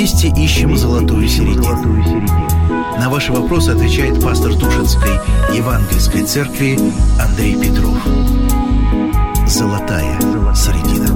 Вместе ищем золотую середину. На ваши вопросы отвечает пастор Тушинской Евангельской церкви Андрей Петров. Золотая середина.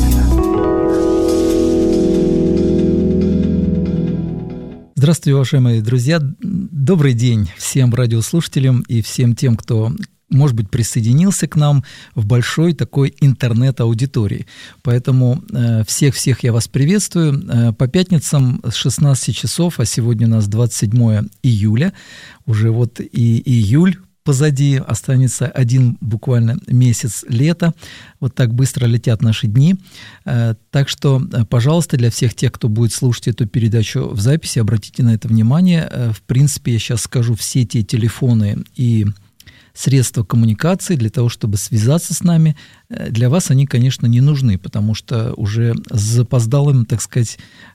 Здравствуйте, уважаемые друзья. Добрый день всем радиослушателям и всем тем, кто, может быть, присоединился к нам в большой такой интернет-аудитории. Поэтому всех я вас приветствую. По пятницам с 16 часов, а сегодня у нас 27 июля, уже вот и июль позади, останется один буквально месяц лета. Вот так быстро летят наши дни. Так что, пожалуйста, для всех тех, кто будет слушать эту передачу в записи, обратите на это внимание. В принципе, я сейчас скажу все те телефоны и средства коммуникации для того, чтобы связаться с нами. Для вас они, конечно, не нужны, потому что уже с запоздалым, так сказать,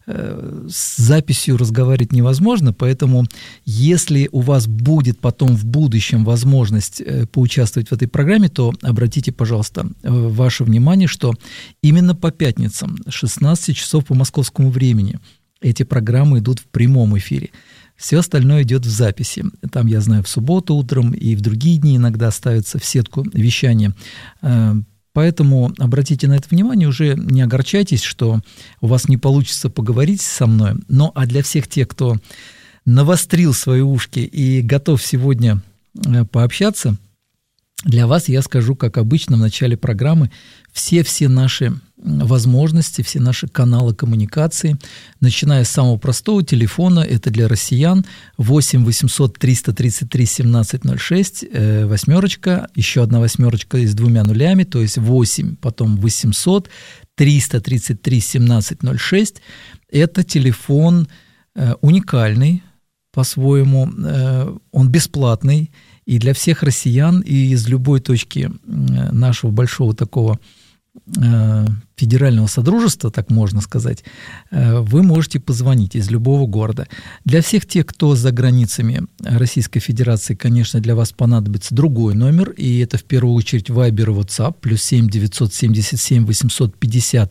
с записью разговаривать невозможно, поэтому если у вас будет потом в будущем возможность поучаствовать в этой программе, то обратите, пожалуйста, ваше внимание, что именно по пятницам 16 часов по московскому времени эти программы идут в прямом эфире. Все остальное идет в записи. Там, я знаю, в субботу утром и в другие дни иногда ставится в сетку вещания. Поэтому обратите на это внимание, уже не огорчайтесь, что у вас не получится поговорить со мной. Но а для всех тех, кто навострил свои ушки и готов сегодня пообщаться, для вас я скажу, как обычно, в начале программы все наши возможности, все наши каналы коммуникации, начиная с самого простого телефона, это для россиян, 8 800 333 1706, восьмерочка, еще одна восьмерочка с двумя нулями, то есть 8, потом 800 333 1706. Это телефон уникальный по-своему, он бесплатный, и для всех россиян, и из любой точки нашего большого такого федерального содружества, так можно сказать, вы можете позвонить из любого города. Для всех тех, кто за границами Российской Федерации, конечно, для вас понадобится другой номер, и это в первую очередь Viber и WhatsApp, +7 977 850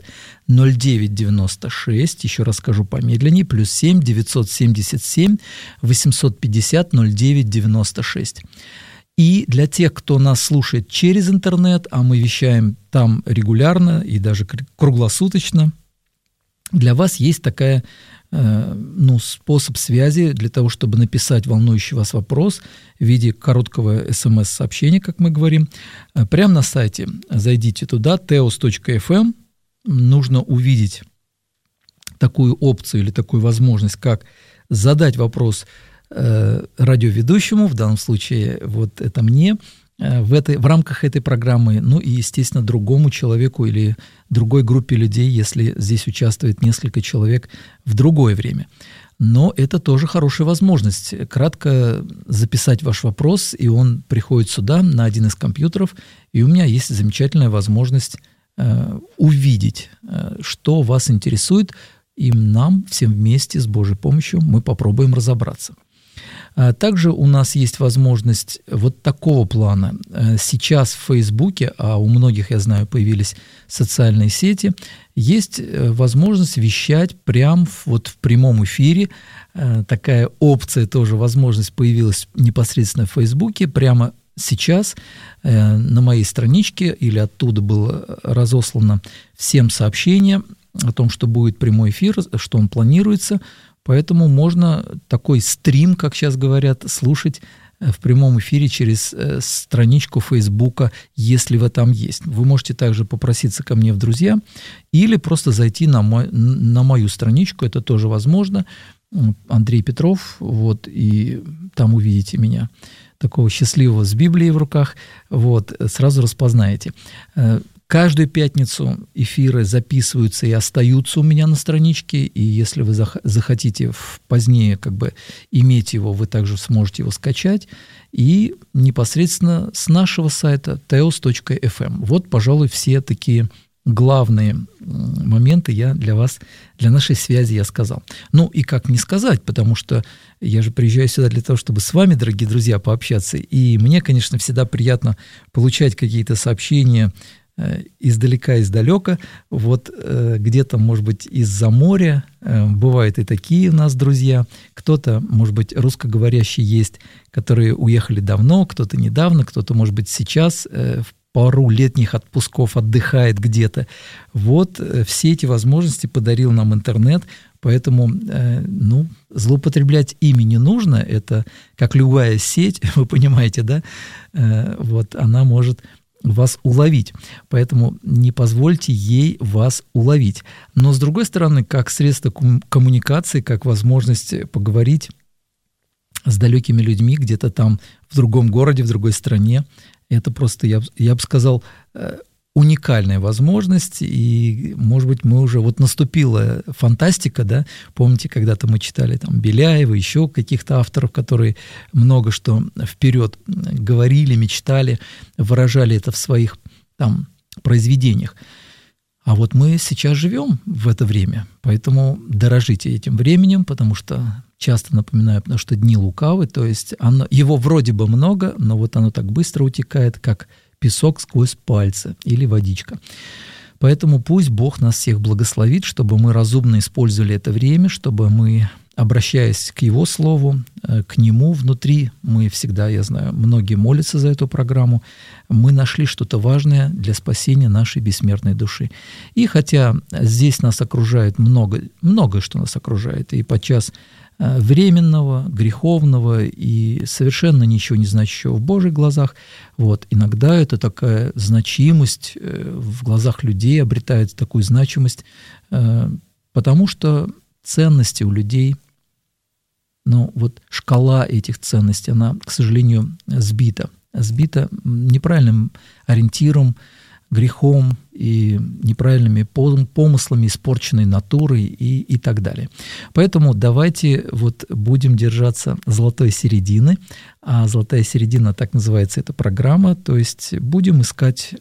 0996, еще раз скажу помедленнее, +7 977 850 0996. И для тех, кто нас слушает через интернет, а мы вещаем там регулярно и даже круглосуточно, для вас есть такая, способ связи для того, чтобы написать волнующий вас вопрос в виде короткого смс-сообщения, как мы говорим. Прямо на сайте зайдите туда, teos.fm, нужно увидеть такую опцию или такую возможность, как задать вопрос радиоведущему, в данном случае вот это мне, в рамках этой программы, и, естественно, другому человеку или другой группе людей, если здесь участвует несколько человек в другое время. Но это тоже хорошая возможность. Кратко записать ваш вопрос, и он приходит сюда на один из компьютеров, и у меня есть замечательная возможность увидеть, что вас интересует, и нам всем вместе с Божьей помощью мы попробуем разобраться. Также у нас есть возможность вот такого плана. Сейчас в Фейсбуке, а у многих, я знаю, появились социальные сети, есть возможность вещать прямо вот в прямом эфире. Такая опция, тоже возможность появилась непосредственно в Фейсбуке. Прямо сейчас на моей страничке или оттуда было разослано всем сообщение о том, что будет прямой эфир, что он планируется. Поэтому можно такой стрим, как сейчас говорят, слушать в прямом эфире через страничку Фейсбука, если вы там есть. Вы можете также попроситься ко мне в друзья или просто зайти на мою страничку, это тоже возможно, Андрей Петров, вот, и там увидите меня, такого счастливого с Библией в руках, вот, сразу распознаете. Каждую пятницу эфиры записываются и остаются у меня на страничке, и если вы захотите позднее иметь его, вы также сможете его скачать, и непосредственно с нашего сайта teos.fm. Вот, пожалуй, все такие главные моменты я для вас, для нашей связи я сказал. Ну и как не сказать, потому что я же приезжаю сюда для того, чтобы с вами, дорогие друзья, пообщаться. И мне, конечно, всегда приятно получать какие-то сообщения издалека, вот где-то, может быть, из-за моря, бывают и такие у нас друзья, кто-то, может быть, русскоговорящие есть, которые уехали давно, кто-то недавно, кто-то, может быть, сейчас в пару летних отпусков отдыхает где-то. Вот все эти возможности подарил нам интернет, поэтому, злоупотреблять ими не нужно, это как любая сеть, вы понимаете, да, вот она может вас уловить, поэтому не позвольте ей вас уловить. Но, с другой стороны, как средство коммуникации, как возможность поговорить с далекими людьми где-то там в другом городе, в другой стране, это просто, я бы сказал, уникальная возможность, и, может быть, мы уже, вот наступила фантастика, да, помните, когда-то мы читали там Беляева, еще каких-то авторов, которые много что вперед говорили, мечтали, выражали это в своих там произведениях. А вот мы сейчас живем в это время, поэтому дорожите этим временем, потому что часто напоминаю, потому что дни лукавы, то есть его вроде бы много, но вот оно так быстро утекает, как песок сквозь пальцы или водичка. Поэтому пусть Бог нас всех благословит, чтобы мы разумно использовали это время, чтобы мы, обращаясь к Его Слову, к Нему внутри, мы всегда, я знаю, многие молятся за эту программу, мы нашли что-то важное для спасения нашей бессмертной души. И хотя здесь нас окружает многое, что нас окружает, и подчас временного, греховного и совершенно ничего не значащего в Божьих глазах. Вот. Иногда это такая значимость в глазах людей обретает такую значимость, потому что ценности у людей, вот шкала этих ценностей, она, к сожалению, сбита неправильным ориентиром, грехом и неправильными помыслами, испорченной натурой и так далее. Поэтому давайте вот будем держаться золотой середины, а золотая середина, так называется эта программа, то есть будем искать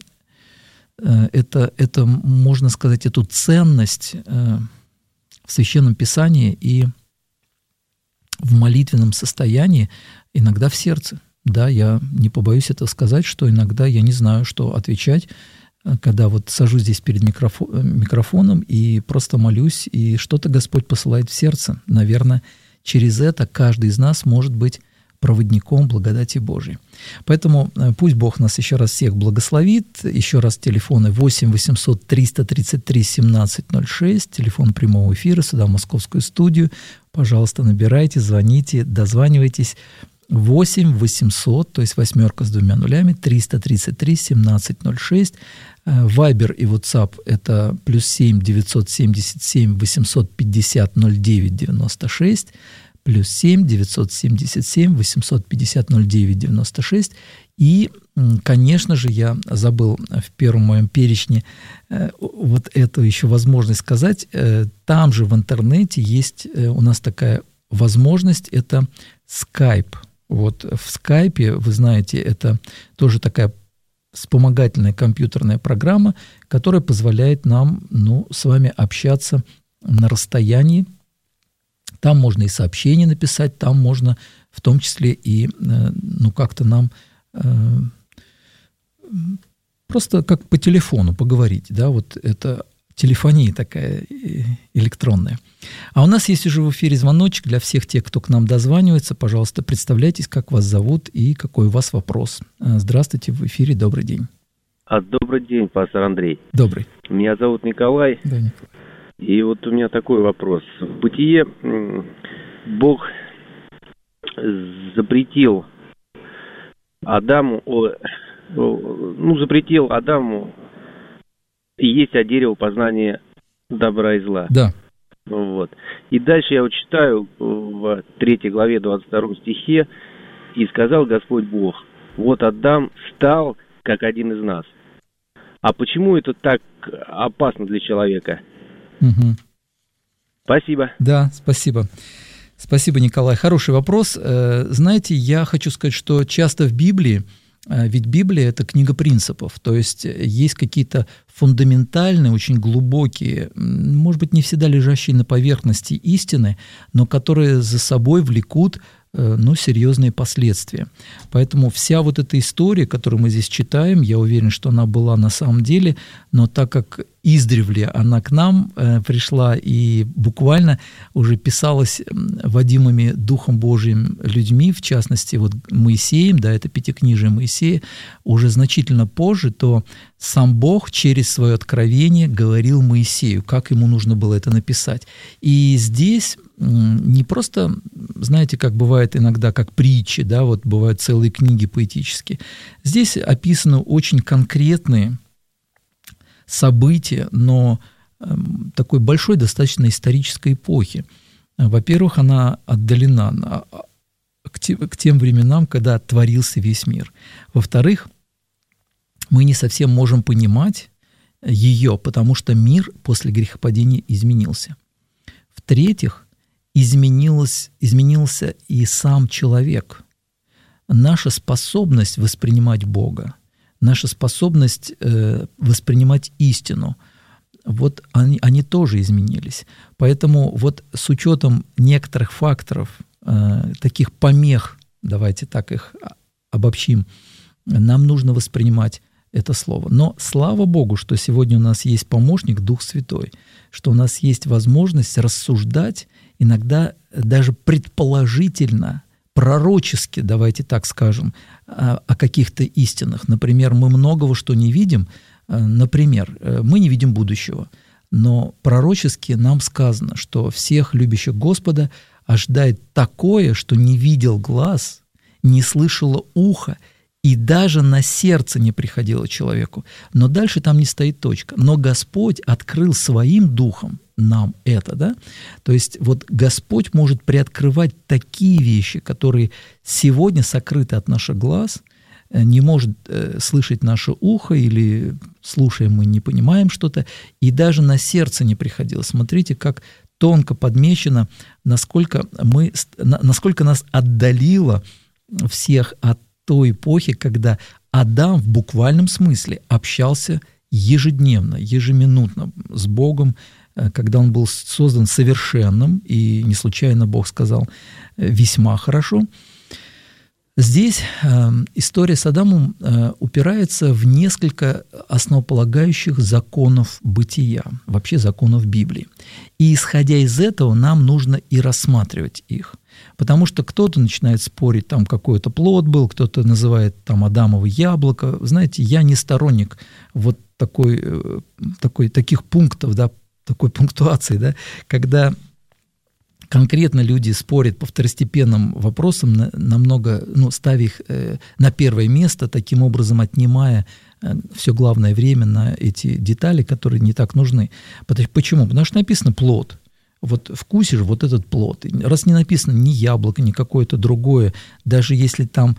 это, можно сказать, эту ценность в Священном Писании и в молитвенном состоянии, иногда в сердце. Да, я не побоюсь этого сказать, что иногда я не знаю, что отвечать, когда вот сажусь здесь перед микрофоном и просто молюсь, и что-то Господь посылает в сердце. Наверное, через это каждый из нас может быть проводником благодати Божией. Поэтому пусть Бог нас еще раз всех благословит. Еще раз телефоны 8 800 333 1706, телефон прямого эфира сюда в Московскую студию. Пожалуйста, набирайте, звоните, дозванивайтесь. 8 800, то есть восьмерка с 2 нулями, 333 1706. Вайбер и WhatsApp – это +7 977 850 09 96, +7 977 850 09 96. И, конечно же, я забыл в первом моем перечне вот эту еще возможность сказать. Там же в интернете есть у нас такая возможность – это Skype. Вот в Скайпе, вы знаете, это тоже такая вспомогательная компьютерная программа, которая позволяет нам, с вами общаться на расстоянии. Там можно и сообщения написать, там можно в том числе и, как-то нам просто как по телефону поговорить, да, вот это телефония такая электронная. А у нас есть уже в эфире звоночек для всех тех, кто к нам дозванивается. Пожалуйста, представляйтесь, как вас зовут и какой у вас вопрос. Здравствуйте, в эфире, добрый день. Добрый день, пастор Андрей. Добрый. Меня зовут Николай. Да, Николай. И вот у меня такой вопрос. В Бытие Бог запретил Адаму есть от дерева познания добра и зла. Да. Вот. И дальше я вот читаю в 3 главе 22 стихе: «И сказал Господь Бог: вот Адам стал, как один из нас». А почему это так опасно для человека? Угу. Спасибо. Да, спасибо. Спасибо, Николай. Хороший вопрос. Знаете, я хочу сказать, что часто в Библии, ведь Библия – это книга принципов, то есть есть какие-то фундаментальные, очень глубокие, может быть, не всегда лежащие на поверхности истины, но которые за собой влекут серьезные последствия. Поэтому вся вот эта история, которую мы здесь читаем, я уверен, что она была на самом деле, но так как издревле она к нам пришла и буквально уже писалась водимыми Духом Божиим людьми, в частности, вот Моисеем, да, это Пятикнижие Моисея, уже значительно позже, то сам Бог через свое откровение говорил Моисею, как ему нужно было это написать. И здесь не просто, знаете, как бывает иногда, как притчи, да, вот бывают целые книги поэтические. Здесь описаны очень конкретные события, но такой большой достаточно исторической эпохи. Во-первых, она отдалена к тем временам, когда творился весь мир. Во-вторых, мы не совсем можем понимать ее, потому что мир после грехопадения изменился. В-третьих, изменился и сам человек. Наша способность воспринимать Бога, наша способность воспринимать истину, вот они тоже изменились. Поэтому вот с учетом некоторых факторов, таких помех, давайте так их обобщим, нам нужно воспринимать это слово. Но слава Богу, что сегодня у нас есть помощник, Дух Святой, что у нас есть возможность рассуждать иногда даже предположительно, пророчески, давайте так скажем, о каких-то истинах. Например, мы многого что не видим. Например, мы не видим будущего, но пророчески нам сказано, что всех любящих Господа ожидает такое, что не видел глаз, не слышало ухо, и даже на сердце не приходило человеку. Но дальше там не стоит точка. Но Господь открыл своим духом нам это, да? То есть вот Господь может приоткрывать такие вещи, которые сегодня сокрыты от наших глаз, не может слышать наше ухо, или слушаем мы, не понимаем что-то, и даже на сердце не приходило. Смотрите, как тонко подмечено, насколько нас отдалило всех от той эпохи, когда Адам в буквальном смысле общался ежедневно, ежеминутно с Богом, когда он был создан совершенным, и не случайно Бог сказал «весьма хорошо». Здесь история с Адамом упирается в несколько основополагающих законов бытия, вообще законов Библии. И исходя из этого нам нужно и рассматривать их. Потому что кто-то начинает спорить, там какой-то плод был, кто-то называет там Адамово яблоко. Знаете, я не сторонник вот таких пунктов, да, такой пунктуации, да, когда конкретно люди спорят по второстепенным вопросам, намного, ставя их на первое место, таким образом отнимая все главное время на эти детали, которые не так нужны. Почему? Потому что написано «плод». Вот вкусишь вот этот плод. Раз не написано ни яблоко, ни какое-то другое, даже если там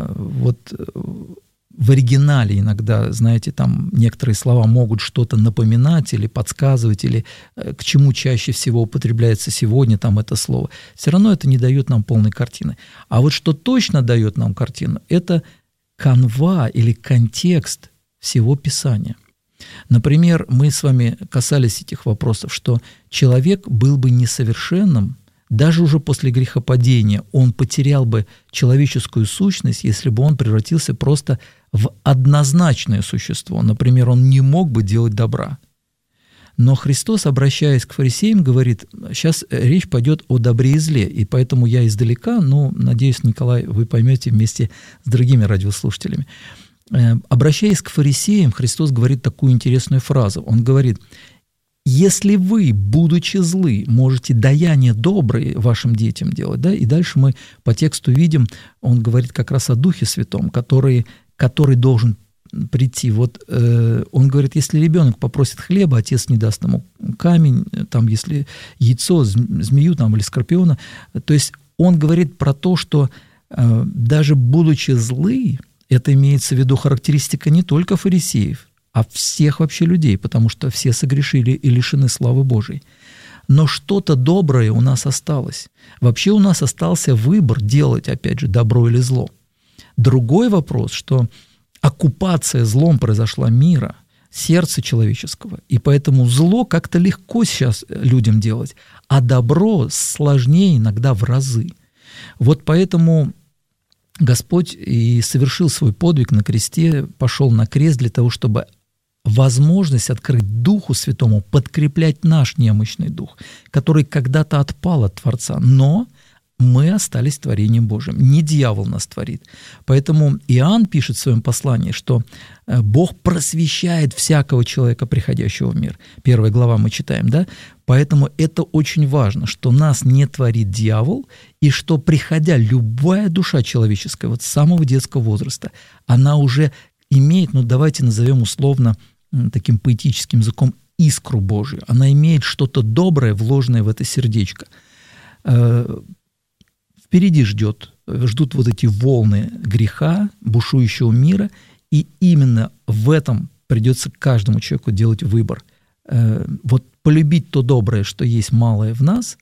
в оригинале иногда, знаете, там некоторые слова могут что-то напоминать или подсказывать, или к чему чаще всего употребляется сегодня там это слово, все равно это не дает нам полной картины. А вот что точно дает нам картину, это канва или контекст всего Писания. Например, мы с вами касались этих вопросов, что человек был бы несовершенным, даже уже после грехопадения он потерял бы человеческую сущность, если бы он превратился просто в однозначное существо. Например, он не мог бы делать добра. Но Христос, обращаясь к фарисеям, говорит, сейчас речь пойдет о добре и зле, и поэтому я издалека, надеюсь, Николай, вы поймете вместе с другими радиослушателями. Обращаясь к фарисеям, Христос говорит такую интересную фразу. Он говорит: «Если вы, будучи злы, можете даяние добрые вашим детям делать», да, и дальше мы по тексту видим, он говорит как раз о Духе Святом, который должен прийти. Вот он говорит, если ребенок попросит хлеба, отец не даст ему камень, там, если яйцо, змею там, или скорпиона. То есть он говорит про то, что даже будучи злы, это имеется в виду характеристика не только фарисеев, а всех вообще людей, потому что все согрешили и лишены славы Божией. Но что-то доброе у нас осталось. Вообще у нас остался выбор делать, опять же, добро или зло. Другой вопрос, что оккупация злом произошла мира, сердца человеческого, и поэтому зло как-то легко сейчас людям делать, а добро сложнее иногда в разы. Вот поэтому Господь и совершил свой подвиг на кресте, пошел на крест для того, чтобы возможность открыть Духу Святому подкреплять наш немощный дух, который когда-то отпал от Творца, но мы остались творением Божьим. Не дьявол нас творит. Поэтому Иоанн пишет в своем послании, что Бог просвещает всякого человека, приходящего в мир. 1 глава мы читаем, да? Поэтому это очень важно, что нас не творит дьявол, и что, приходя, любая душа человеческая, вот с самого детского возраста, она уже имеет, ну давайте назовем условно таким поэтическим языком, искру Божию. Она имеет что-то доброе, вложенное в это сердечко. Впереди ждут вот эти волны греха, бушующего мира, и именно в этом придется каждому человеку делать выбор. Вот полюбить то доброе, что есть малое в нас,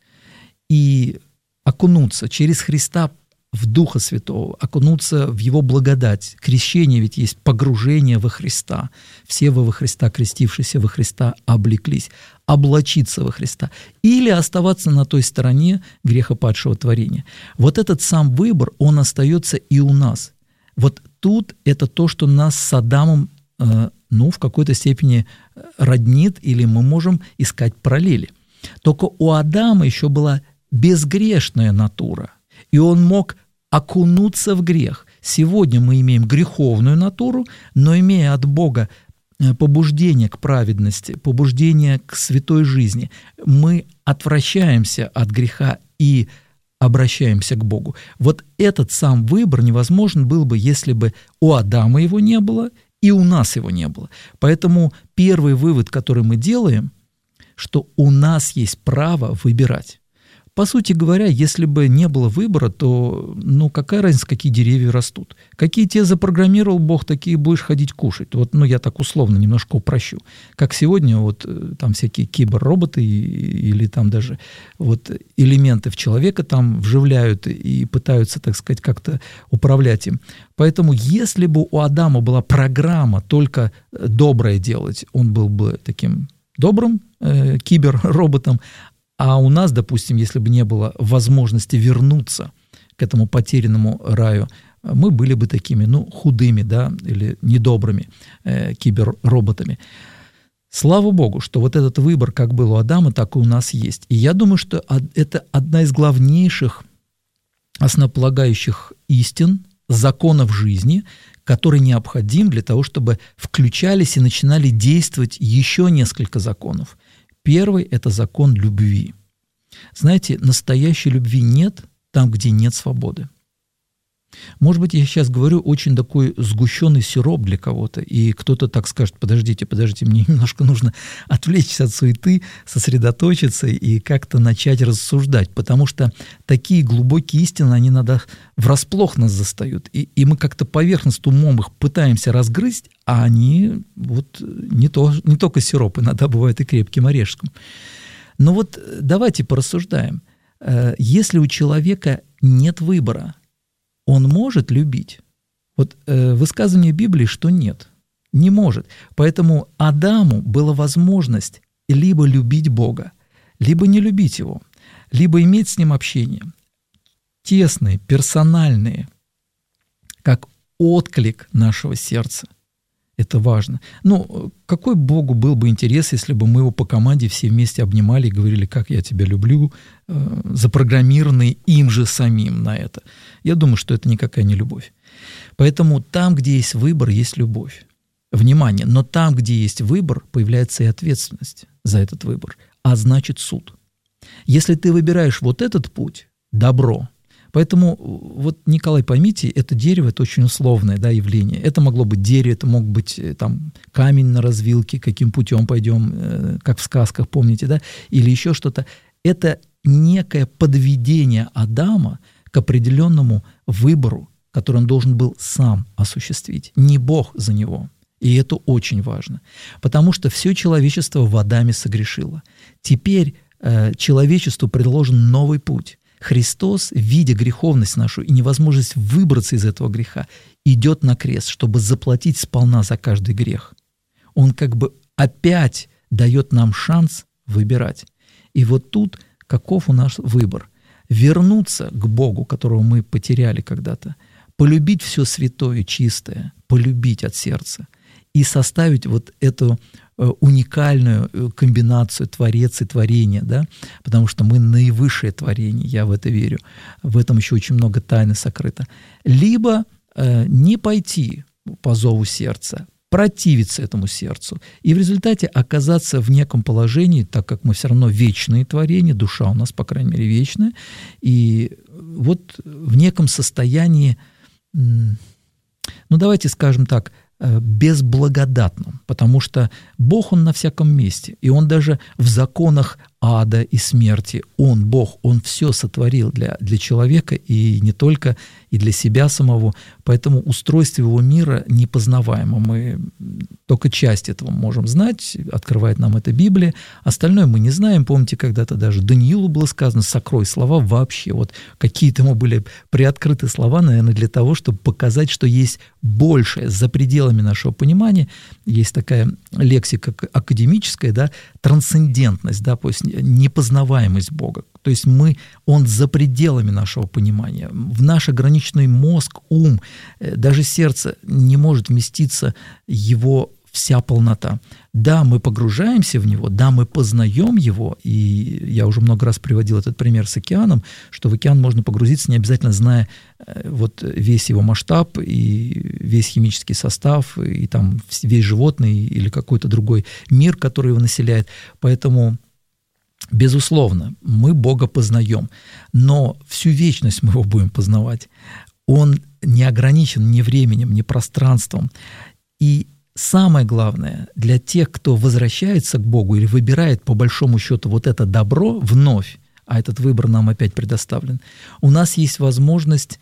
и окунуться через Христа в Духа Святого, окунуться в Его благодать. Крещение ведь есть погружение во Христа. Все вы во Христа, крестившиеся во Христа, облеклись. Облачиться во Христа. Или оставаться на той стороне грехопадшего творения. Вот этот сам выбор, он остается и у нас. Вот тут это то, что нас с Адамом, в какой-то степени роднит, или мы можем искать параллели. Только у Адама еще была безгрешная натура, и он мог окунуться в грех. Сегодня мы имеем греховную натуру, но имея от Бога побуждение к праведности, побуждение к святой жизни, мы отвращаемся от греха и обращаемся к Богу. Вот этот сам выбор невозможен был бы, если бы у Адама его не было и у нас его не было. Поэтому первый вывод, который мы делаем, что у нас есть право выбирать. По сути говоря, если бы не было выбора, то какая разница, какие деревья растут? Какие тебе запрограммировал Бог, такие будешь ходить кушать. Вот, я так условно немножко упрощу. Как сегодня там всякие киберроботы или там даже элементы в человека там вживляют и пытаются, так сказать, как-то управлять им. Поэтому если бы у Адама была программа только доброе делать, он был бы таким добрым киберроботом. А у нас, допустим, если бы не было возможности вернуться к этому потерянному раю, мы были бы такими, худыми, да, или недобрыми киберроботами. Слава Богу, что вот этот выбор, как был у Адама, так и у нас есть. И я думаю, что это одна из главнейших основополагающих истин, законов жизни, который необходим для того, чтобы включались и начинали действовать еще несколько законов. Первый – это закон любви. Знаете, настоящей любви нет там, где нет свободы. Может быть, я сейчас говорю очень такой сгущенный сироп для кого-то, и кто-то так скажет: подождите, мне немножко нужно отвлечься от суеты, сосредоточиться и как-то начать рассуждать, потому что такие глубокие истины, они иногда врасплох нас застают, и мы как-то поверхностно умом их пытаемся разгрызть, а они не только сироп, иногда бывает и крепким орешком. Но давайте порассуждаем. Если у человека нет выбора, он может любить? Высказывание Библии, что нет, не может. Поэтому Адаму была возможность либо любить Бога, либо не любить Его, либо иметь с Ним общение. Тесные, персональные, как отклик нашего сердца. Это важно. Какой Богу был бы интерес, если бы мы его по команде все вместе обнимали и говорили: как я тебя люблю, запрограммированные им же самим на это? Я думаю, что это никакая не любовь. Поэтому там, где есть выбор, есть любовь. Внимание, но там, где есть выбор, появляется и ответственность за этот выбор, а значит суд. Если ты выбираешь этот путь, добро. Поэтому, Николай, поймите, это дерево – это очень условное, да, явление. Это могло быть дерево, это мог быть камень на развилке, каким путем пойдем, как в сказках, помните, да, или еще что-то. Это некое подведение Адама к определенному выбору, который он должен был сам осуществить, не Бог за него. И это очень важно, потому что все человечество в Адаме согрешило. Теперь человечеству предложен новый путь. Христос, видя греховность нашу и невозможность выбраться из этого греха, идет на крест, чтобы заплатить сполна за каждый грех. Он опять дает нам шанс выбирать. И тут каков у нас выбор? вернуться к Богу, которого мы потеряли когда-то, полюбить все святое, чистое, полюбить от сердца и составить вот эту уникальную комбинацию творец и творение, да, потому что мы наивысшее творение, я в это верю, в этом еще очень много тайны сокрыто. Либо не пойти по зову сердца, противиться этому сердцу, и в результате оказаться в неком положении, так как мы все равно вечные творения, душа у нас, по крайней мере, вечная, и вот в неком состоянии, ну, давайте скажем так, безблагодатном, потому что Бог, Он на всяком месте, и Он даже в законах ада и смерти, Он, Бог, Он все сотворил для человека, и не только, и для себя самого, поэтому устройство Его мира непознаваемо. Мы только часть этого можем знать, открывает нам эта Библия, остальное мы не знаем. Помните, когда-то даже Даниилу было сказано: сокрой слова вообще. Вот какие-то ему были приоткрыты слова, наверное, для того, чтобы показать, что есть большее, за пределами нашего понимания. Есть такая лексика академическая, да, трансцендентность, да, то есть непознаваемость Бога. То есть Он за пределами нашего понимания. В наш ограниченный мозг, ум, даже сердце не может вместиться Его вся полнота. Да, мы погружаемся в Него, да, мы познаем Его, и я уже много раз приводил этот пример с океаном, что в океан можно погрузиться, не обязательно зная вот весь его масштаб и весь химический состав, и там весь животный или какой-то другой мир, который его населяет. Поэтому, безусловно, мы Бога познаем, но всю вечность мы Его будем познавать. Он не ограничен ни временем, ни пространством. И самое главное, для тех, кто возвращается к Богу или выбирает по большому счету вот это добро вновь, а этот выбор нам опять предоставлен, у нас есть возможность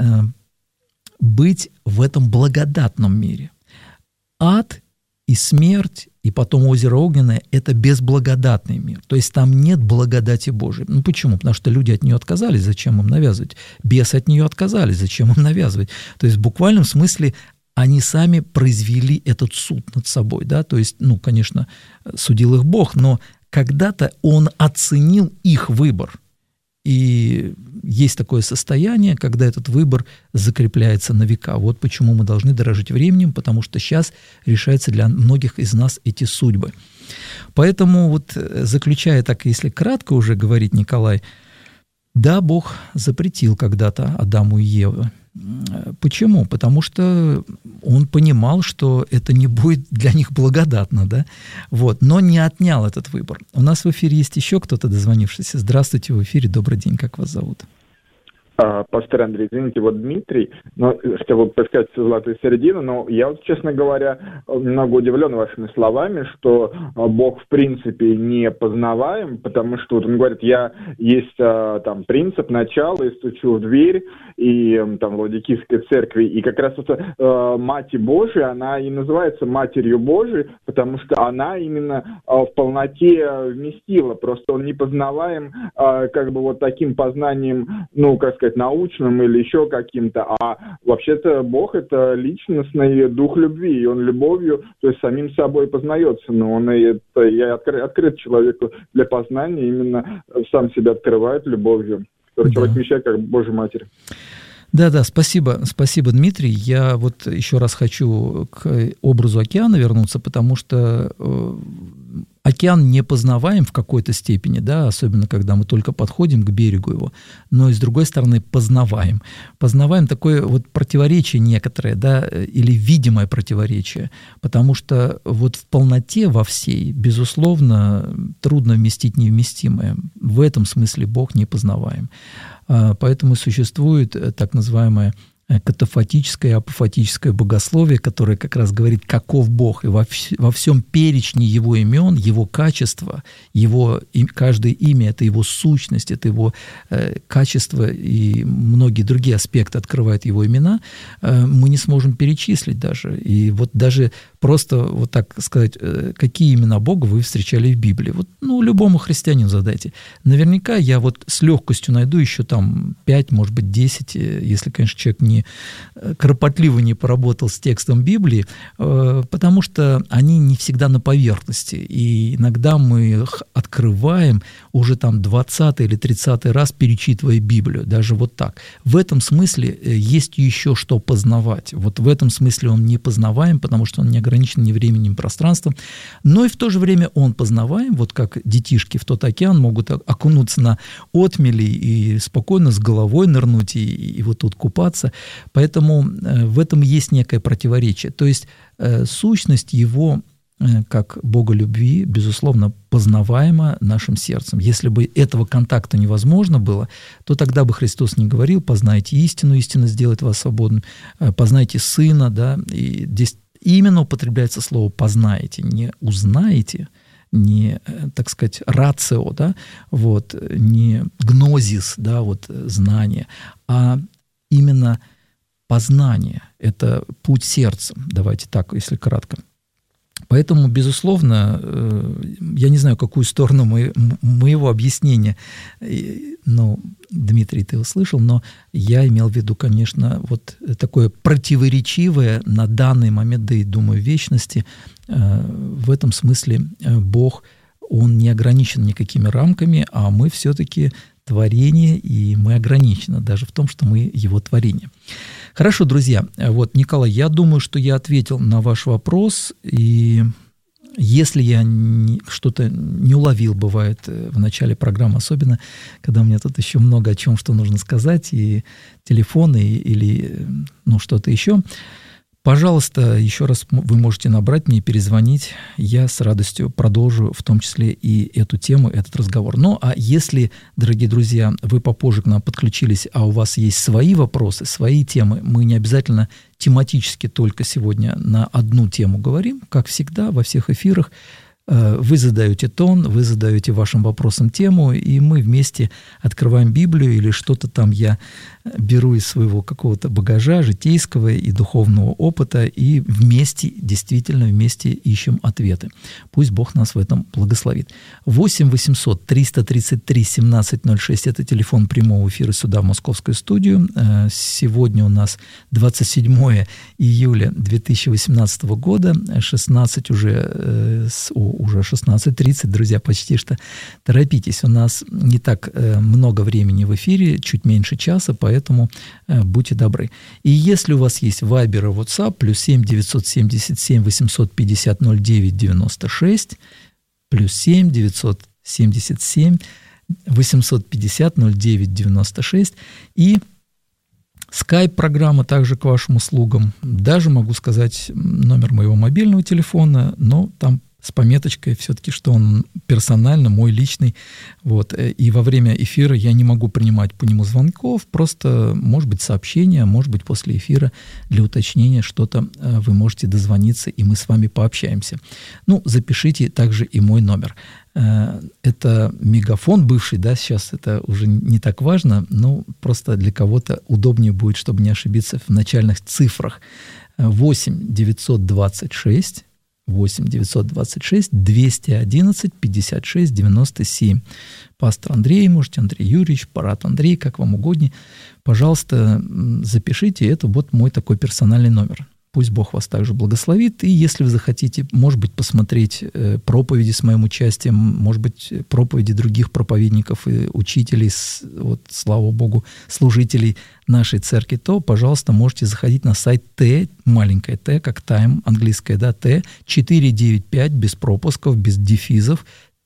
быть в этом благодатном мире. Ад и смерть, и потом озеро огненное — это безблагодатный мир. То есть там нет благодати Божией. Ну почему? Потому что люди от нее отказались, зачем им навязывать? Бесы от нее отказались, зачем им навязывать? То есть в буквальном смысле они сами произвели этот суд над собой, да, то есть, ну, конечно, судил их Бог, но когда-то Он оценил их выбор. И есть такое состояние, когда этот выбор закрепляется на века. Вот почему мы должны дорожить временем, потому что сейчас решаются для многих из нас эти судьбы. Поэтому вот, заключая так, если кратко уже говорить, Николай, да, Бог запретил когда-то Адаму и Еве. Почему? Потому что Он понимал, что это не будет для них благодатно, да? Вот. Но не отнял этот выбор. У нас в эфире есть еще кто-то дозвонившийся. Здравствуйте, в эфире. Добрый день, как вас зовут? Пастор Андрей, извините, вот Дмитрий, но хотел бы поискать золотую середину, но я вот, честно говоря, немного удивлен вашими словами, что Бог в принципе не познаваем, потому что вот он говорит, есть там принцип, начало, и стучу в дверь, и там в Ладикийской церкви, и как раз вот Матерь Божия, она и называется Матерью Божией, потому что она именно в полноте вместила, просто он не познаваем как бы вот таким познанием, ну, как сказать, научным или еще каким-то, а вообще-то Бог — это личностный дух любви, и Он любовью, то есть самим собой познается, но Он открыт человеку для познания, именно сам себя открывает любовью, который человек вмещает как Божью Матерь. Да, спасибо, Дмитрий. Я вот еще раз хочу к образу океана вернуться, потому что океан не познаваем в какой-то степени, да, особенно когда мы только подходим к берегу его, но и с другой стороны познаваем. Познаваем такое вот противоречие некоторое, да, или видимое противоречие, потому что вот в полноте во всей, безусловно, трудно вместить невместимое. В этом смысле Бог не познаваем. Поэтому существует так называемое катафатическое и апофатическое богословие, которое как раз говорит, каков Бог, и во всем перечне Его имен, Его качества, каждое имя — это Его сущность, это Его качество, и многие другие аспекты открывают Его имена, мы не сможем перечислить даже. И вот даже просто вот так сказать, какие имена Бога вы встречали в Библии. Вот, любому христианину задайте. Наверняка я вот с легкостью найду еще там 5, может быть, 10, если, конечно, человек не кропотливо не поработал с текстом Библии, потому что они не всегда на поверхности. И иногда мы их открываем уже там 20 или 30 раз, перечитывая Библию, даже вот так. В этом смысле есть еще что познавать. Вот в этом смысле он не познаваем, потому что он не ограничен ни временем, ни пространством, но и в то же время он познаваем, вот как детишки в тот океан могут окунуться на отмели и спокойно с головой нырнуть и вот тут купаться. Поэтому в этом есть некое противоречие. То есть сущность его как Бога любви, безусловно, познаваема нашим сердцем. Если бы этого контакта невозможно было, то тогда бы Христос не говорил: «Познайте истину, истина сделает вас свободным», «Познайте Сына», да, и здесь именно употребляется слово «познаете», не «узнаете», не, так сказать, рацио, да, вот, не гнозис, да, вот, знание, а именно познание. Это путь сердцем, давайте так, если кратко. Поэтому, безусловно, я не знаю, какую сторону моего объяснения, Дмитрий, ты услышал, но я имел в виду, конечно, вот такое противоречивое на данный момент, да и, думаю, в вечности. В этом смысле Бог, Он не ограничен никакими рамками, а мы все-таки творение, и мы ограничены даже в том, что мы Его творение. Хорошо, друзья, вот, Николай, я думаю, что я ответил на ваш вопрос, и если я что-то не уловил, бывает, в начале программы, особенно, когда у меня тут еще много о чем, что нужно сказать, и телефоны, или что-то еще, пожалуйста, еще раз вы можете набрать мне и перезвонить. Я с радостью продолжу, в том числе и эту тему, этот разговор. Ну, а если, дорогие друзья, вы попозже к нам подключились, а у вас есть свои вопросы, свои темы, мы не обязательно тематически только сегодня на одну тему говорим, как всегда во всех эфирах. Вы задаете тон, вы задаете вашим вопросам тему, и мы вместе открываем Библию или что-то там я беру из своего какого-то багажа житейского и духовного опыта, и действительно вместе ищем ответы. Пусть Бог нас в этом благословит. 8 800 333 1706 – это телефон прямого эфира сюда, в московскую студию. Сегодня у нас 27 июля 2018 года, 16 уже 16:30, друзья, почти что. Торопитесь, у нас не так много времени в эфире, чуть меньше часа, поэтому будьте добры. И если у вас есть Viber и WhatsApp, +7 977 850 09 96, +7 977 850 09 96, и Skype-программа также к вашим услугам. Даже могу сказать номер моего мобильного телефона, но там с пометочкой все-таки, что он персонально мой личный. Вот. И во время эфира я не могу принимать по нему звонков, просто, может быть, сообщения, может быть, после эфира для уточнения что-то вы можете дозвониться, и мы с вами пообщаемся. Запишите также и мой номер. Это мегафон бывший, да, сейчас это уже не так важно, но просто для кого-то удобнее будет, чтобы не ошибиться в начальных цифрах. 8 926 211 56 97. Пастор Андрей, можете Андрей Юрьевич, Парат Андрей, как вам угодно. Пожалуйста, запишите, это вот мой такой персональный номер. Пусть Бог вас также благословит. И если вы захотите, может быть, посмотреть проповеди с моим участием, может быть, проповеди других проповедников и учителей, слава Богу, служителей нашей церкви, то, пожалуйста, можете заходить на сайт Т, маленькое Т, как Time, английское, да, Т, 495, без пропусков, без дефизов,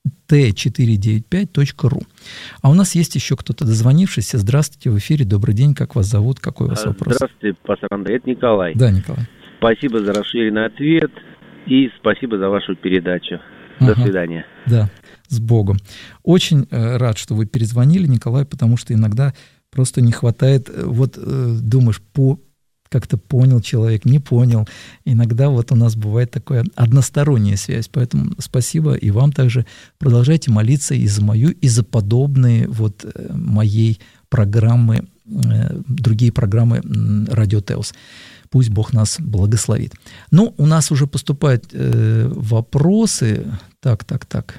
t495.ru. А у нас есть еще кто-то дозвонившийся. Здравствуйте, в эфире, добрый день, как вас зовут, какой у вас вопрос? Здравствуйте, пастор Андрей, это Николай. Да, Николай. Спасибо за расширенный ответ и спасибо за вашу передачу. До свидания. Да, с Богом. Очень рад, что вы перезвонили, Николай, потому что иногда просто не хватает, думаешь, как-то понял человек, не понял. Иногда у нас бывает такая односторонняя связь. Поэтому спасибо и вам также. Продолжайте молиться и за мою, и за подобные моей программы, другие программы Радио Теос. Пусть Бог нас благословит. Ну, у нас уже поступают вопросы. Так.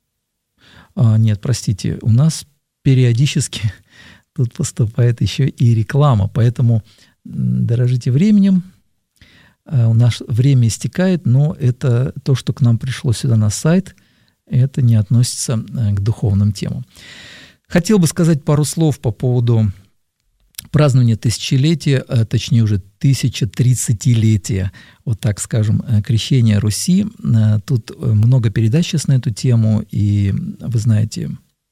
Нет, простите, у нас периодически тут поступает еще и реклама, поэтому дорожите временем. У нас время истекает, но это то, что к нам пришло сюда на сайт, это не относится к духовным темам. Хотел бы сказать пару слов по поводу празднования тысячелетия, точнее уже 1030-летия, вот так скажем, крещения Руси. Тут много передач сейчас на эту тему, и вы знаете,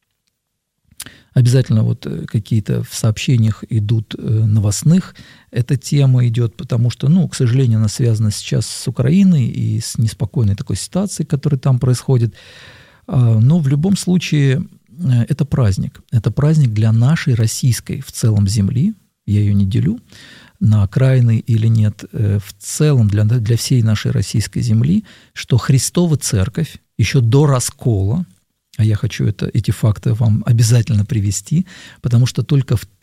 обязательно вот какие-то в сообщениях идут новостных, эта тема идет, потому что, к сожалению, она связана сейчас с Украиной и с неспокойной такой ситуацией, которая там происходит. Но в любом случае это праздник. Это праздник для нашей российской в целом земли. Я ее не делю на окраины или нет. В целом для всей нашей российской земли, что Христова Церковь еще до раскола, а я хочу эти факты вам обязательно привести, потому что только в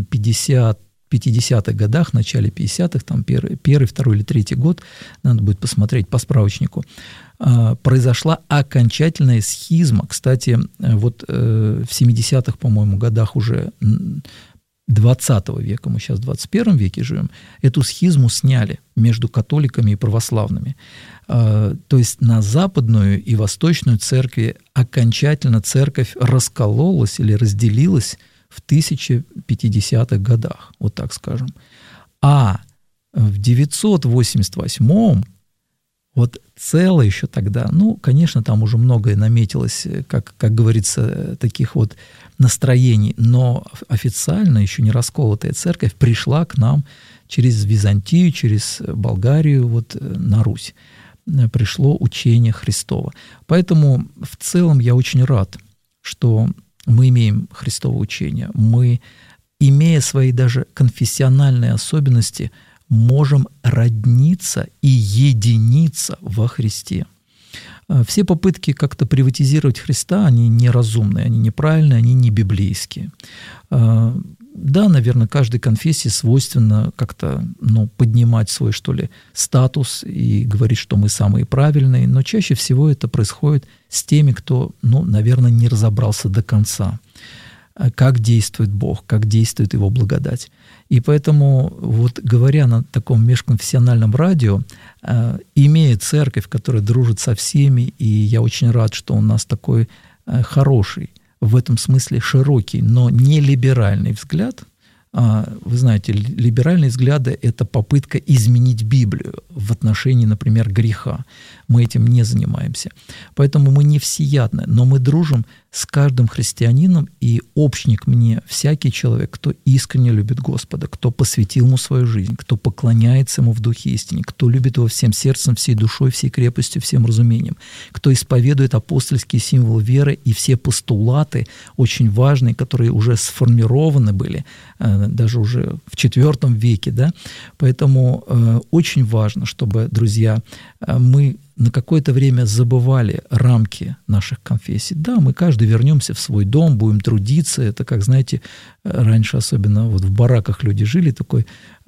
1050-х годах, в начале 50-х, там первый, второй или третий год, надо будет посмотреть по справочнику, произошла окончательная схизма. Кстати, вот в 70-х, по-моему, годах уже 20 века, мы сейчас в 21 веке живем, эту схизму сняли между католиками и православными. То есть на западную и восточную церкви окончательно церковь раскололась или разделилась в 1050-х годах, вот так скажем. А в 988-м, вот цело еще тогда, конечно, там уже многое наметилось, как говорится, таких вот настроений, но официально еще не расколотая церковь пришла к нам через Византию, через Болгарию, вот на Русь. Пришло учение Христово. Поэтому в целом я очень рад, что мы имеем Христово учение. Мы, имея свои даже конфессиональные особенности, можем родниться и единиться во Христе. Все попытки как-то приватизировать Христа, они неразумные, они неправильные, они не библейские. Да, наверное, каждой конфессии свойственно как-то поднимать свой, что ли, статус и говорить, что мы самые правильные, но чаще всего это происходит с теми, кто, наверное, не разобрался до конца, как действует Бог, как действует Его благодать. И поэтому, вот говоря на таком межконфессиональном радио, имея церковь, которая дружит со всеми, и я очень рад, что у нас такой хороший, в этом смысле широкий, но не либеральный взгляд. Вы знаете, либеральные взгляды – это попытка изменить Библию в отношении, например, греха. Мы этим не занимаемся. Поэтому мы не всеядны, но мы дружим с каждым христианином, и общник мне всякий человек, кто искренне любит Господа, кто посвятил Ему свою жизнь, кто поклоняется Ему в духе истине, кто любит Его всем сердцем, всей душой, всей крепостью, всем разумением, кто исповедует апостольские символы веры и все постулаты очень важные, которые уже сформированы были, даже уже в IV веке, да? Поэтому очень важно, чтобы, друзья, мы на какое-то время забывали рамки наших конфессий. Да, мы каждый вернемся в свой дом, будем трудиться. Это, как знаете, раньше особенно вот в бараках люди жили, такой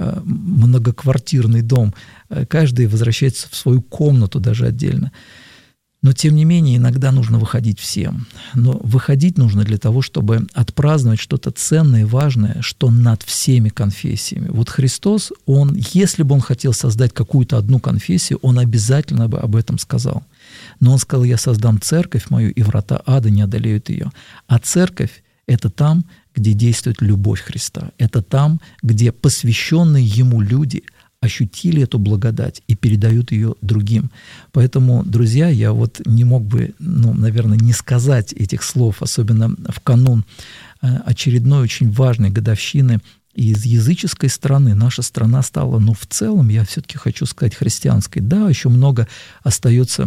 многоквартирный дом. Каждый возвращается в свою комнату даже отдельно. Но, тем не менее, иногда нужно выходить всем. Но выходить нужно для того, чтобы отпраздновать что-то ценное и важное, что над всеми конфессиями. Вот Христос, Он, если бы Он хотел создать какую-то одну конфессию, Он обязательно бы об этом сказал. Но Он сказал: «Я создам церковь мою, и врата ада не одолеют ее». А церковь – это там, где действует любовь Христа. Это там, где посвященные Ему люди ощутили эту благодать и передают ее другим. Поэтому, друзья, я вот не мог бы, наверное, не сказать этих слов, особенно в канун очередной очень важной годовщины. И из языческой страны наша страна стала, в целом, я все-таки хочу сказать, христианской. Да, еще много остается,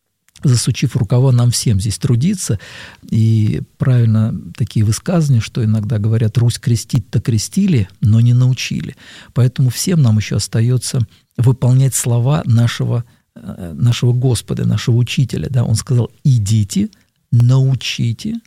засучив рукава, нам всем здесь трудиться. И правильно такие высказывания, что иногда говорят: Русь крестить-то крестили, но не научили. Поэтому всем нам еще остается выполнять слова нашего Господа, нашего Учителя. Да? Он сказал: идите, научите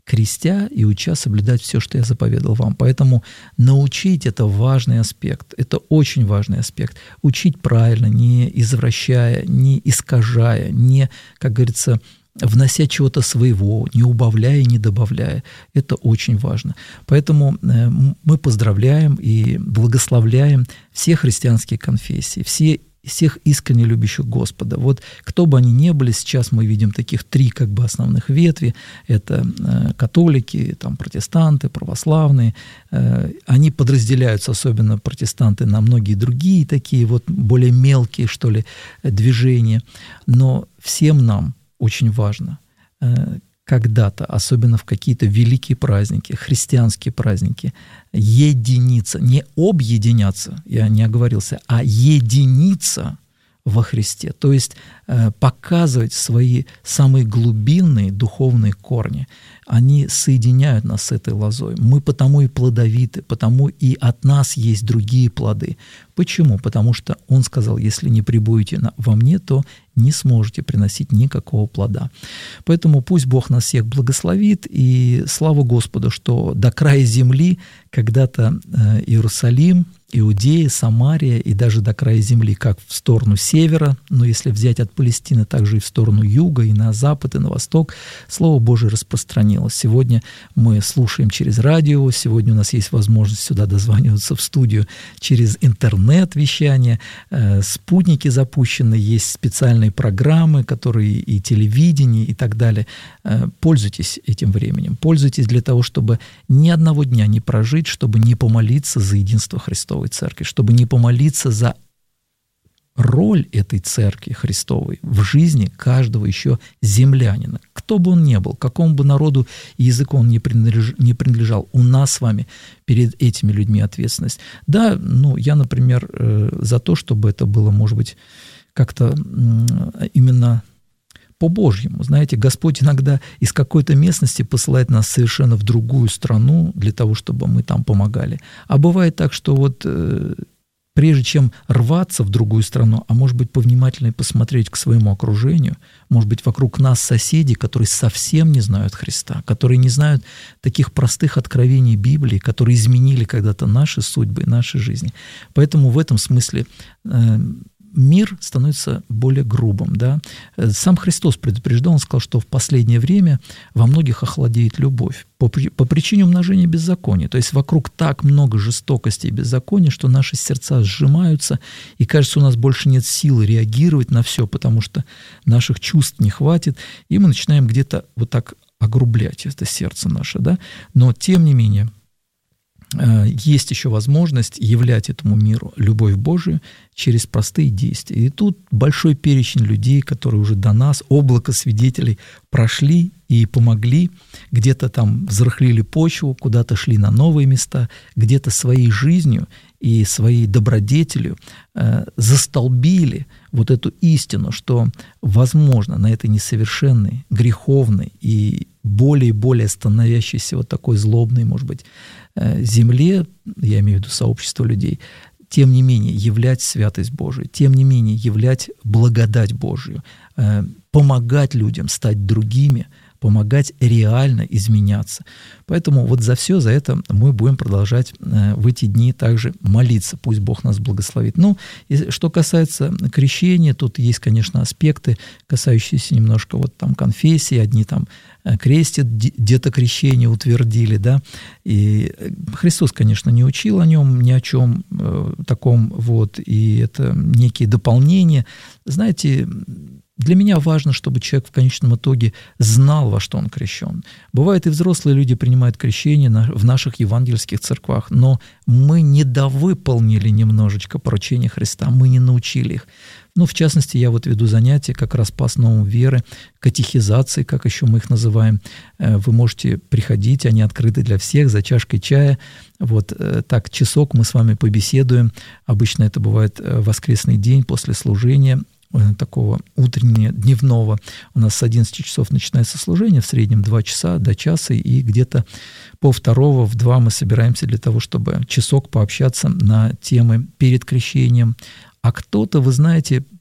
крестя и уча соблюдать все, что я заповедал вам. Поэтому научить — это важный аспект, это очень важный аспект. Учить правильно, не извращая, не искажая, не, как говорится, внося чего-то своего, не убавляя, не добавляя. Это очень важно. Поэтому мы поздравляем и благословляем все христианские конфессии, всех искренне любящих Господа. Вот кто бы они ни были, сейчас мы видим таких 3 как бы основных ветви. Это католики, там, протестанты, православные. Они подразделяются, особенно протестанты, на многие другие такие вот более мелкие, что ли, движения. Но всем нам очень важно когда-то, особенно в какие-то великие праздники, христианские праздники, единиться, не объединяться, я не оговорился, а единиться во Христе, то есть показывать свои самые глубинные духовные корни. Они соединяют нас с этой лозой. Мы потому и плодовиты, потому и от нас есть другие плоды. Почему? Потому что Он сказал, если не пребудете во мне, то не сможете приносить никакого плода. Поэтому пусть Бог нас всех благословит, и слава Господу, что до края земли когда-то Иерусалим, Иудея, Самария и даже до края земли, как в сторону севера, но если взять от Палестины, также и в сторону юга, и на запад, и на восток, Слово Божие распространилось. Сегодня мы слушаем через радио, сегодня у нас есть возможность сюда дозваниваться в студию через интернет-вещание, спутники запущены, есть специальные программы, которые и телевидение, и так далее. Пользуйтесь этим временем, пользуйтесь для того, чтобы ни одного дня не прожить, чтобы не помолиться за единство Христовой Церкви, чтобы не помолиться за роль этой Церкви Христовой в жизни каждого еще землянина, кто бы он ни был, какому бы народу и языку он не принадлежал. У нас с вами перед этими людьми ответственность. Да, я, например, за то, чтобы это было, может быть, как-то именно по-божьему. Знаете, Господь иногда из какой-то местности посылает нас совершенно в другую страну для того, чтобы мы там помогали. А бывает так, что вот прежде чем рваться в другую страну, а может быть, повнимательнее посмотреть к своему окружению, может быть, вокруг нас соседи, которые совсем не знают Христа, которые не знают таких простых откровений Библии, которые изменили когда-то наши судьбы, наши жизни. Поэтому в этом смысле мир становится более грубым. Да? Сам Христос предупреждал, Он сказал, что в последнее время во многих охладеет любовь по причине умножения беззакония. То есть вокруг так много жестокости и беззакония, что наши сердца сжимаются, и кажется, у нас больше нет силы реагировать на все, потому что наших чувств не хватит, и мы начинаем где-то вот так огрублять это сердце наше. Да? Но тем не менее, есть еще возможность являть этому миру любовь Божию через простые действия. И тут большой перечень людей, которые уже до нас, облако свидетелей, прошли и помогли, где-то там взрыхлили почву, куда-то шли на новые места, где-то своей жизнью и своей добродетелью застолбили вот эту истину, что, возможно, на этой несовершенной, греховной и более становящейся вот такой злобной, может быть, земле, я имею в виду сообщество людей, тем не менее являть святость Божию, тем не менее являть благодать Божию, помогать людям стать другими, помогать реально изменяться. Поэтому вот за все за это мы будем продолжать в эти дни также молиться. Пусть Бог нас благословит. Что касается крещения, тут есть, конечно, аспекты, касающиеся немножко вот там конфессии. Одни там крестят, где-то крещение утвердили, да. И Христос, конечно, не учил о нем ни о чем таком, вот, и это некие дополнения. Знаете, для меня важно, чтобы человек в конечном итоге знал, во что он крещен. Бывает, и взрослые люди принимают крещение в наших евангельских церквах, но мы недовыполнили немножечко поручения Христа, мы не научили их. В частности, я вот веду занятия как раз по основам веры, катехизации, как еще мы их называем. Вы можете приходить, они открыты для всех, за чашкой чая. Вот так, часок мы с вами побеседуем. Обычно это бывает воскресный день после служения, такого утреннего, дневного. У нас с 11 часов начинается служение, в среднем 2 часа до часа, и где-то по 2 в 2 мы собираемся для того, чтобы часок пообщаться на темы перед крещением. А кто-то, вы знаете,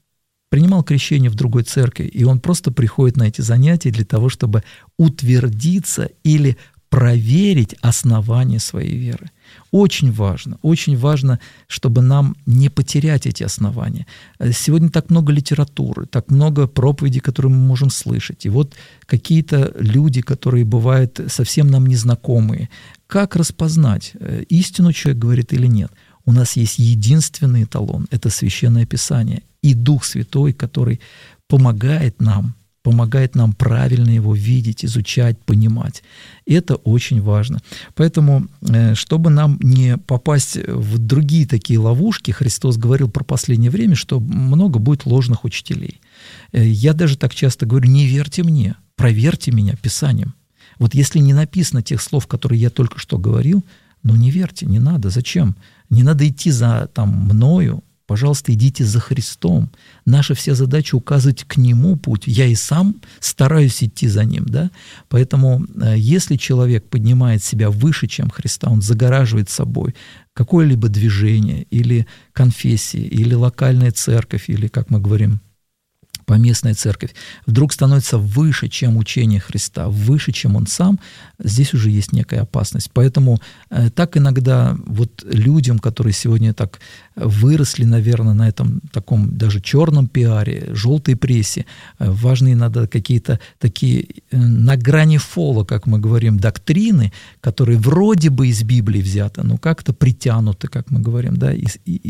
принимал крещение в другой церкви, и он просто приходит на эти занятия для того, чтобы утвердиться или проверить основания своей веры. Очень важно, чтобы нам не потерять эти основания. Сегодня так много литературы, так много проповедей, которые мы можем слышать. И вот какие-то люди, которые бывают совсем нам незнакомые. Как распознать, истину человек говорит или нет? У нас есть единственный эталон – это Священное Писание. И Дух Святой, который помогает нам правильно его видеть, изучать, понимать. Это очень важно. Поэтому, чтобы нам не попасть в другие такие ловушки, Христос говорил про последнее время, что много будет ложных учителей. Я даже так часто говорю: не верьте мне, проверьте меня Писанием. Вот если не написано тех слов, которые я только что говорил, не верьте, не надо. Зачем? Не надо идти за мною. Пожалуйста, идите за Христом. Наша вся задача указывать к Нему путь. Я и сам стараюсь идти за Ним. Да? Поэтому если человек поднимает себя выше, чем Христа, он загораживает собой какое-либо движение или конфессии, или локальная церковь, или, как мы говорим, поместная церковь, вдруг становится выше, чем учение Христа, выше, чем Он сам, здесь уже есть некая опасность. Поэтому так иногда вот людям, которые сегодня так выросли, наверное, на этом таком даже черном пиаре, желтой прессе, важны иногда какие-то такие на грани фола, как мы говорим, доктрины, которые вроде бы из Библии взяты, но как-то притянуты, как мы говорим, да,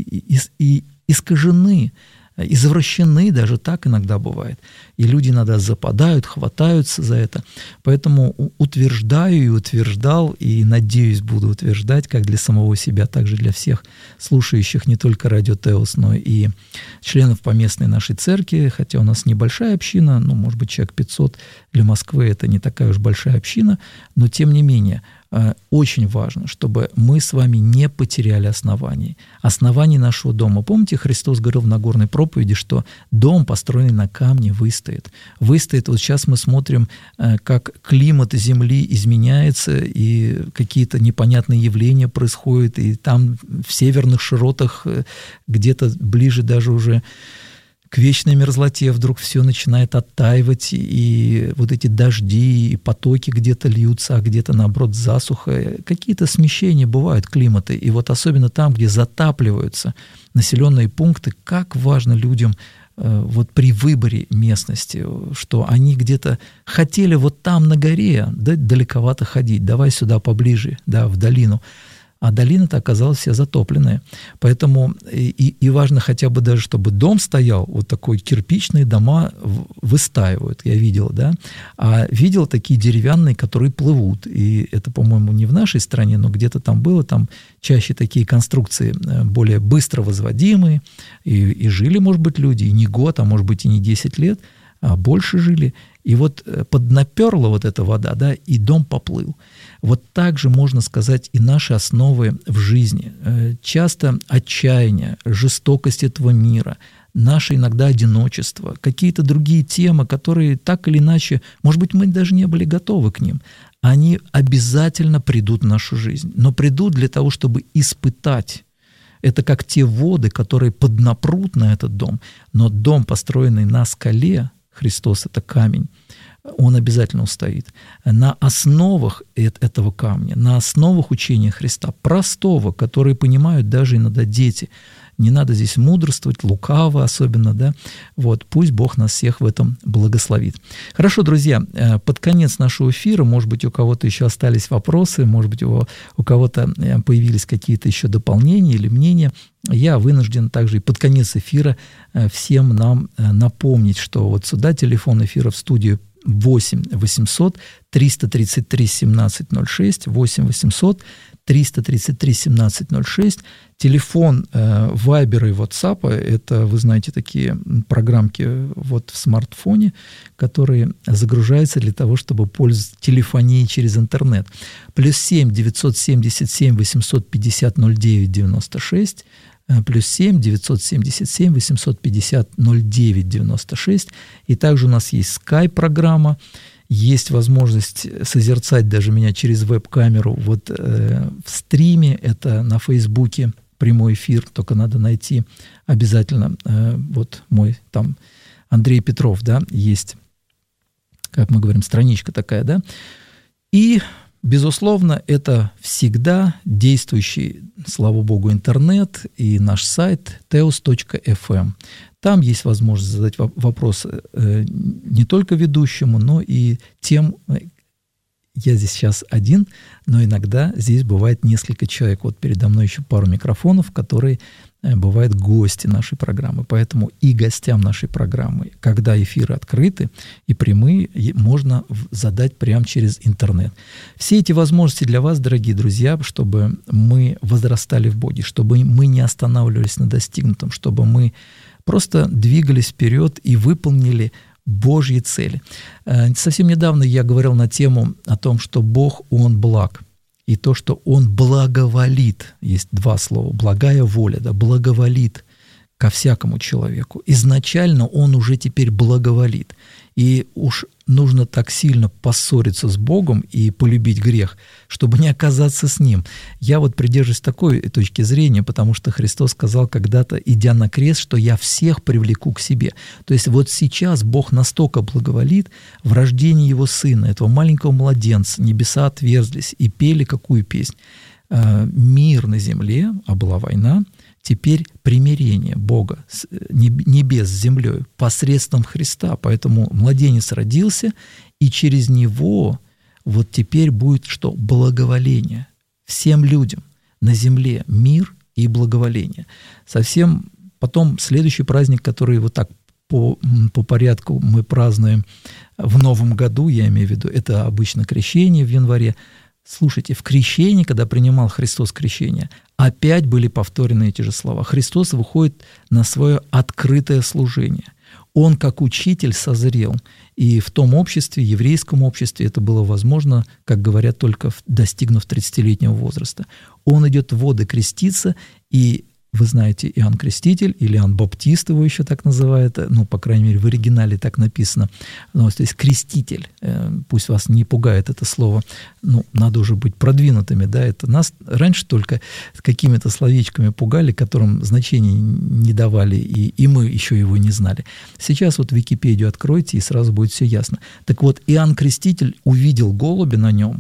и искажены, извращены, даже так иногда бывает. И люди иногда западают, хватаются за это. Поэтому утверждаю и утверждал, и, надеюсь, буду утверждать, как для самого себя, так же для всех слушающих не только Радио Теос, но и членов поместной нашей церкви, хотя у нас небольшая община, может быть, человек 500, для Москвы это не такая уж большая община, но тем не менее, очень важно, чтобы мы с вами не потеряли оснований нашего дома. Помните, Христос говорил в Нагорной проповеди, что дом, построенный на камне, выстоит. Выстоит. Вот сейчас мы смотрим, как климат Земли изменяется, и какие-то непонятные явления происходят, и там в северных широтах, где-то ближе даже уже к вечной мерзлоте вдруг все начинает оттаивать, и вот эти дожди, и потоки где-то льются, а где-то, наоборот, засуха. Какие-то смещения бывают климаты, и вот особенно там, где затапливаются населенные пункты, как важно людям вот при выборе местности, что они где-то хотели вот там на горе, да, далековато ходить, давай сюда поближе, да, в долину. А долина-то оказалась вся затопленная. Поэтому и важно хотя бы даже, чтобы дом стоял, вот такой кирпичные дома выстаивают, я видел, да, а видел такие деревянные, которые плывут. И это, по-моему, не в нашей стране, но где-то там было, там чаще такие конструкции более быстро возводимые, и жили, может быть, люди, и не год, а может быть, и не 10 лет, а больше жили. И вот поднаперла вот эта вода, да, и дом поплыл. Вот так же можно сказать и наши основы в жизни. Часто отчаяние, жестокость этого мира, наше иногда одиночество, какие-то другие темы, которые так или иначе, может быть, мы даже не были готовы к ним, они обязательно придут в нашу жизнь. Но придут для того, чтобы испытать. Это как те воды, которые поднапрут на этот дом. Но дом, построенный на скале, Христос — это камень, он обязательно устоит. На основах этого камня, на основах учения Христа, простого, которые понимают даже иногда дети. Не надо здесь мудрствовать, лукаво особенно, да. Вот, пусть Бог нас всех в этом благословит. Хорошо, друзья, под конец нашего эфира, может быть, у кого-то еще остались вопросы, может быть, у кого-то появились какие-то еще дополнения или мнения. Я вынужден также и под конец эфира всем нам напомнить, что вот сюда телефон эфира в студию 8 800 333 1706, 8 800 333 1706. Телефон Вайбера и WhatsApp, это, вы знаете, такие программки вот в смартфоне, которые загружаются для того, чтобы пользоваться телефонией через интернет. +7 977 850 09 96, +7 977 850 09 96. И также у нас есть Skype-программа, есть возможность созерцать даже меня через веб-камеру вот в стриме, это на Фейсбуке, прямой эфир, только надо найти обязательно. Вот мой там Андрей Петров, да, есть, как мы говорим, страничка такая, да. И, безусловно, это всегда действующий, слава богу, интернет и наш сайт teos.fm. Там есть возможность задать вопросы не только ведущему, но и тем. Я здесь сейчас один, но иногда здесь бывает несколько человек. Вот передо мной еще пару микрофонов, которые бывают гости нашей программы. Поэтому и гостям нашей программы, когда эфиры открыты и прямые, можно задать прямо через интернет. Все эти возможности для вас, дорогие друзья, чтобы мы возрастали в Боге, чтобы мы не останавливались на достигнутом, чтобы мы просто двигались вперед и выполнили Божьи цели. Совсем недавно я говорил на тему о том, что Бог, Он благ. И то, что Он благоволит, есть два слова, благая воля, да, благоволит ко всякому человеку. Изначально Он уже теперь благоволит. И уж нужно так сильно поссориться с Богом и полюбить грех, чтобы не оказаться с Ним. Я вот придерживаюсь такой точки зрения, потому что Христос сказал когда-то, идя на крест, что я всех привлеку к себе. То есть вот сейчас Бог настолько благоволит в рождении Его Сына, этого маленького младенца, небеса отверзлись и пели какую песнь? Мир на земле, а была война, теперь примирение Бога, небес с землей посредством Христа. Поэтому младенец родился, и через него вот теперь будет что? Благоволение. Всем людям на земле мир и благоволение. Совсем потом следующий праздник, который вот так по порядку мы празднуем в Новом году, я имею в виду, это обычно крещение в январе. Слушайте, в крещении, когда принимал Христос крещение, опять были повторены эти же слова. Христос выходит на свое открытое служение. Он, как учитель, созрел. И в том обществе, еврейском обществе, это было возможно, как говорят, только достигнув 30-летнего возраста. Он идет в воды креститься, и вы знаете, Иоанн Креститель, или Иоанн Баптист его еще так называют, ну, по крайней мере, в оригинале так написано, ну, то есть креститель, пусть вас не пугает это слово, ну, надо уже быть продвинутыми, да, это нас раньше только какими-то словечками пугали, которым значения не давали, и мы еще его не знали. Сейчас вот Википедию откройте, и сразу будет все ясно. Так вот, Иоанн Креститель увидел голубя на нем,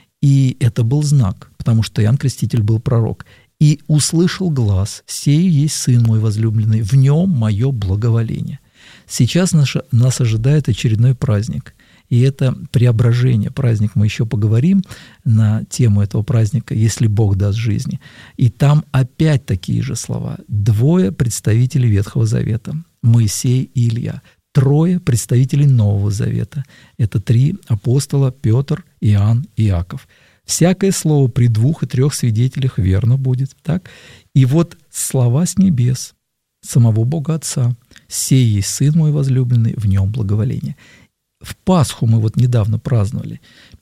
и это был знак, потому что Иоанн Креститель был пророк. «И услышал глас, сей есть Сын мой возлюбленный, в нем мое благоволение». Сейчас нас ожидает очередной праздник, и это преображение. Праздник, мы еще поговорим на тему этого праздника, если Бог даст жизни. И там опять такие же слова. 2 представителей Ветхого Завета, Моисей и Илья. 3 представителей Нового Завета. Это 3 апостола, Петр, Иоанн и Иаков. Всякое слово при 2 и 3 свидетелях верно будет. Так? И вот слова с небес самого Бога Отца. «Сей есть Сын мой возлюбленный, в нем благоволение». В Пасху мы вот недавно праздновали.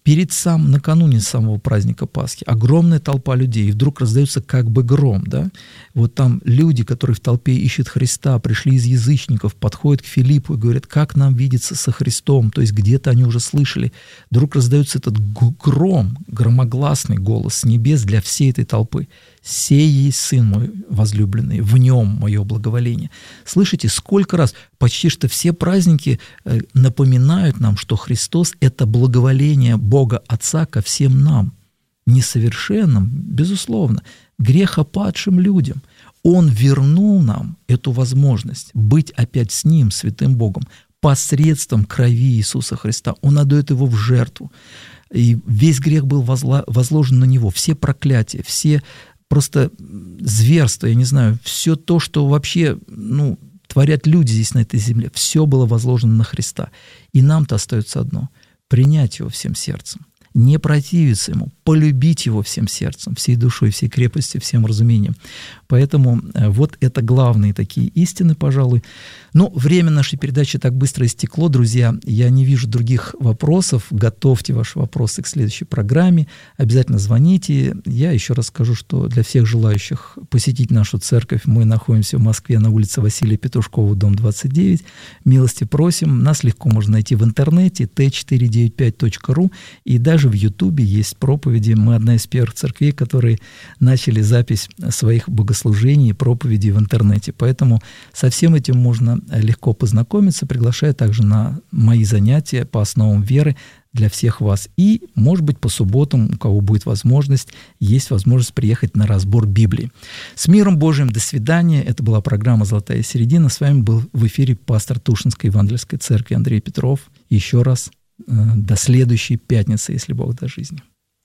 Накануне самого праздника Пасхи огромная толпа людей, и вдруг раздается как бы гром, да? Вот там люди, которые в толпе ищут Христа, пришли из язычников, подходят к Филиппу и говорят, как нам видеться со Христом, то есть где-то они уже слышали. Вдруг раздается этот гром, громогласный голос с небес для всей этой толпы. «Сей есть Сын мой возлюбленный, в нем мое благоволение». Слышите, сколько раз, почти что все праздники напоминают нам, что Христос – это благоволение Бога Отца ко всем нам, несовершенным, безусловно, грехопадшим людям. Он вернул нам эту возможность быть опять с Ним, святым Богом, посредством крови Иисуса Христа. Он отдает его в жертву. И весь грех был возложен на Него, все проклятия, все просто зверство, я не знаю, все то, что вообще, творят люди здесь на этой земле, все было возложено на Христа. И нам-то остается одно – принять Его всем сердцем, не противиться Ему, полюбить Его всем сердцем, всей душой, всей крепостью, всем разумением. Поэтому вот это главные такие истины, пожалуй. Но время нашей передачи так быстро истекло, друзья. Я не вижу других вопросов. Готовьте ваши вопросы к следующей программе. Обязательно звоните. Я еще раз скажу, что для всех желающих посетить нашу церковь, мы находимся в Москве на улице Василия Петушкова, дом 29. Милости просим. Нас легко можно найти в интернете t495.ru, и даже в Ютубе есть проповедь проповеди. Мы одна из первых церквей, которые начали запись своих богослужений и проповедей в интернете. Поэтому со всем этим можно легко познакомиться. Приглашаю также на мои занятия по основам веры для всех вас. И, может быть, по субботам, у кого будет возможность, есть возможность приехать на разбор Библии. С миром Божиим, до свидания. Это была программа «Золотая середина». С вами был в эфире пастор Тушинской Евангельской церкви Андрей Петров. Еще раз до следующей пятницы, если Бог даст жизни.